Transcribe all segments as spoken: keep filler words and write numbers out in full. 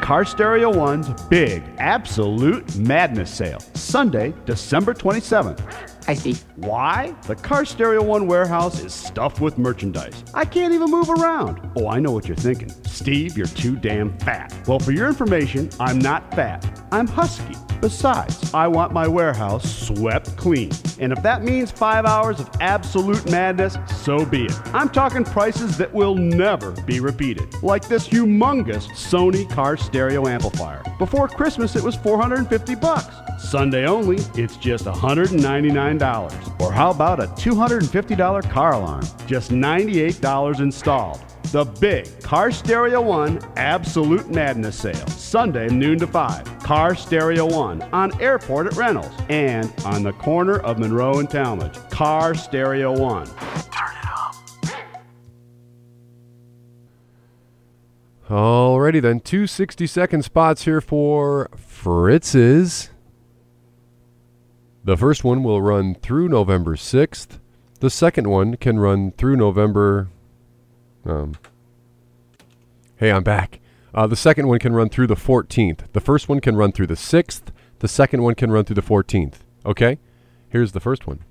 Car Stereo One's big Absolute Madness sale, Sunday, December twenty-seventh. I see. Why? The Car Stereo One warehouse is stuffed with merchandise. I can't even move around. Oh, I know what you're thinking. Steve, you're too damn fat. Well, for your information, I'm not fat. I'm husky. Besides, I want my warehouse swept clean. And if that means five hours of absolute madness, so be it. I'm talking prices that will never be repeated. Like this humongous Sony car stereo amplifier. Before Christmas, it was four hundred fifty bucks. Sunday only, it's just one hundred ninety-nine dollars. Or how about a two hundred fifty dollars car alarm? Just ninety-eight dollars installed. The big Car Stereo One Absolute Madness sale, Sunday noon to five. Car Stereo One on Airport at Reynolds and on the corner of Monroe and Talmadge. Car Stereo One. Turn it up. Alrighty then, two sixty-second spots here for Fritz's. The first one will run through November sixth. The second one can run through November... Um, hey, I'm back. Uh, the second one can run through the fourteenth. The first one can run through the sixth. The second one can run through the fourteenth. Okay? Here's the first one.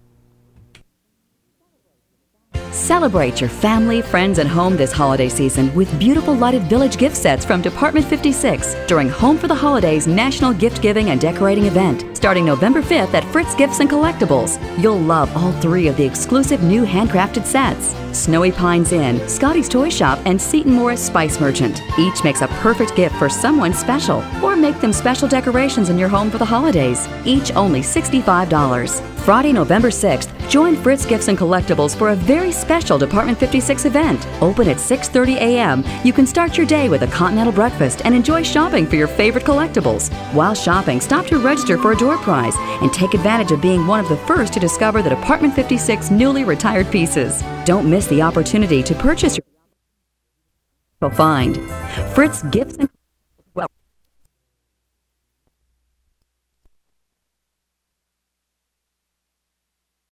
Celebrate your family, friends, and home this holiday season with beautiful lighted village gift sets from Department fifty-six during Home for the Holidays National Gift Giving and Decorating event starting November fifth at Fritz Gifts and Collectibles. You'll love all three of the exclusive new handcrafted sets. Snowy Pines Inn, Scotty's Toy Shop, and Seton Morris Spice Merchant. Each makes a perfect gift for someone special, or make them special decorations in your home for the holidays. Each only sixty-five dollars. Friday, November sixth, join Fritz Gifts and Collectibles for a very special Department fifty-six event. Open at six thirty a.m. You can start your day with a continental breakfast and enjoy shopping for your favorite collectibles. While shopping, stop to register for a door prize and take advantage of being one of the first to discover the Department fifty-six newly retired pieces. Don't miss the opportunity to purchase your find. Fritz Gifts and